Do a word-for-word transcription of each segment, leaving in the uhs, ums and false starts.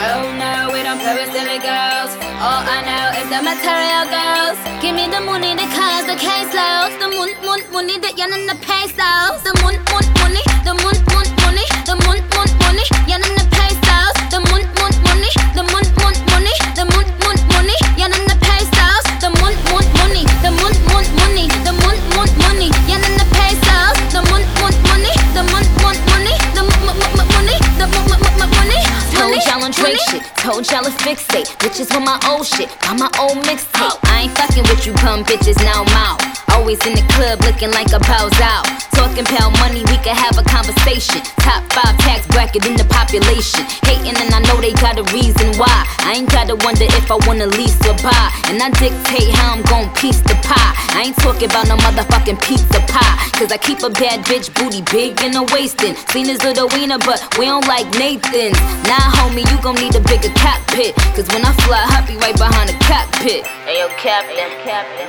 Oh no, we don't play with silly girls. All I know is the material girls. Give me the money, the cars, the caseloads. The moon, moon, money, the yen and the pesos. The moon, moon, money, the moon, moon, money. The moon, moon, money, yen and the pesos. The moon, moon, money, the moon, moon, money. The moon, moon, money, yen and the pesos. The moon, moon, money, the moon, moon, money. The moon, moon, money, yen and the pesos. The moon, moon, money, the moon, moon, money. The moon, moon, money, the moon, moon, money. Told y'all on Drake shit, told y'all to fixate. Bitches with my old shit, got my old mixtape. I ain't fucking with you bum bitches, now I'm out. Always in the club looking like a bow's out. Talking pound money, we can have a conversation. Top five tax bracket in the population. Hating and I know they got a reason why. I ain't gotta wonder if I wanna lease or buy. And I dictate how I'm gon' piece the pie. I ain't talking about no motherfucking pizza pie. Cause I keep a bad bitch booty big in the waistin'. Seen as little wiener but we don't like Nathan's. Nah homie, you gon' need a bigger cockpit. Cause when I fly, I'll be right behind the cockpit. Ayo Captain, Captain,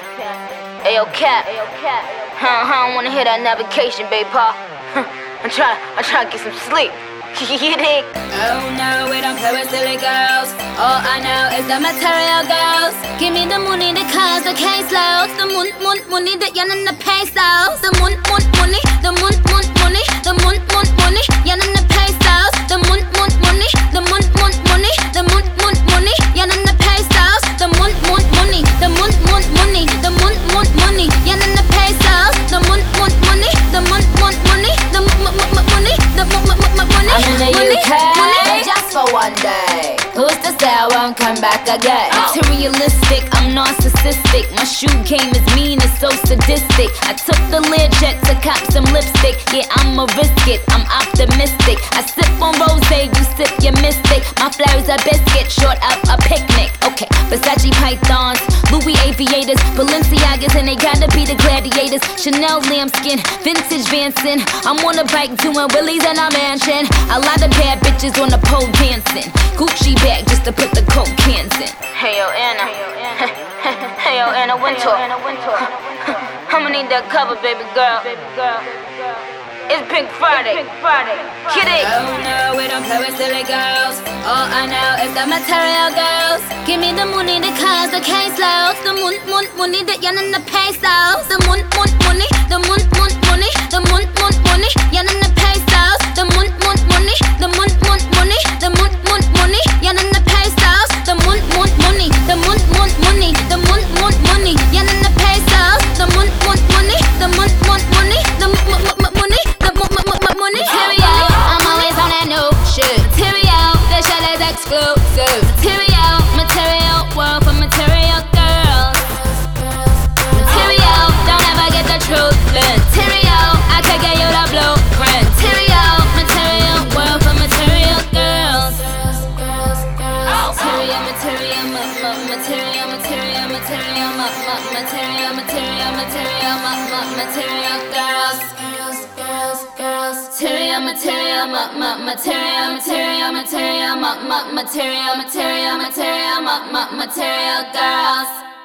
Ayo Cap, huh, I don't wanna hear that navigation, babe, pa. I'm tryna, I'm tryna get some sleep. You dig? Oh no, we don't play with silly girls. All I know is the material girls. Give me the money, the cars, the caseloads. The moon, moon, money, the yen and the pesos. The moon, moon, money, the moon, moon, money. The moon, moon, money, yen and the pesos. The moon, moon, money, the moon, moon, money. The moon, moon, money, yen and the pesos. The moon, moon, money, the moon, moon, money. The moon, moon, money, yen and the pesos. The moon, moon, money, the moon, moon, money. The moon, moon, money, the moon, moon, money. I'm in the U K, just for one day. Who's to say I won't come back again? Materialistic, I'm narcissistic. My shoe game is mean, it's so sadistic. I took the Learjet to cop some lipstick. Yeah, I'ma risk it, I'm optimistic. I sip on rosé, you sip your mystic. My flowers a biscuit, short up a picnic. Okay, Versace pythons, Louis aviators, Balenciagas, and they gotta be the gladiators. Chanel lambskin, vintage Vanson. I'm on a bike doing willies in a mansion. A lot of bad bitches on the pole dancing. Gucci bag just to put the coke cans in. Hey yo Anna, hey yo Anna Wintour. I'ma need that cover, baby girl. It's Pink Friday. Kid it. Oh no, we don't play with silly girls. All I know is the material girls. Give me the money, the cars, the caseloads. The moon, moon, money, the yen and the pesos. The moon, moon, money, the moon, moon, money. The moon, moon, money, yen and the pesos. The moon, moon, money, the moon, moon, money. The moon, moon, money, yen and the pesos. The moon, moon, money, the moon, moon, money. The moon, moon, money, yen and the pesos. The moon, moon, money, the moon, moon, money. The moon, moon, money. Money. Material, I'm always on that new shit. Material, the shit is exclusive. Material, material, world for material girls. Material, don't ever get the truth. Material, I can get you the blueprint. Material, material, world for material girls. Material, material, material, material, material, material, material, material, material, material girls. Material, material, ma ma material, material, material, ma ma material, material, material, ma ma material girls.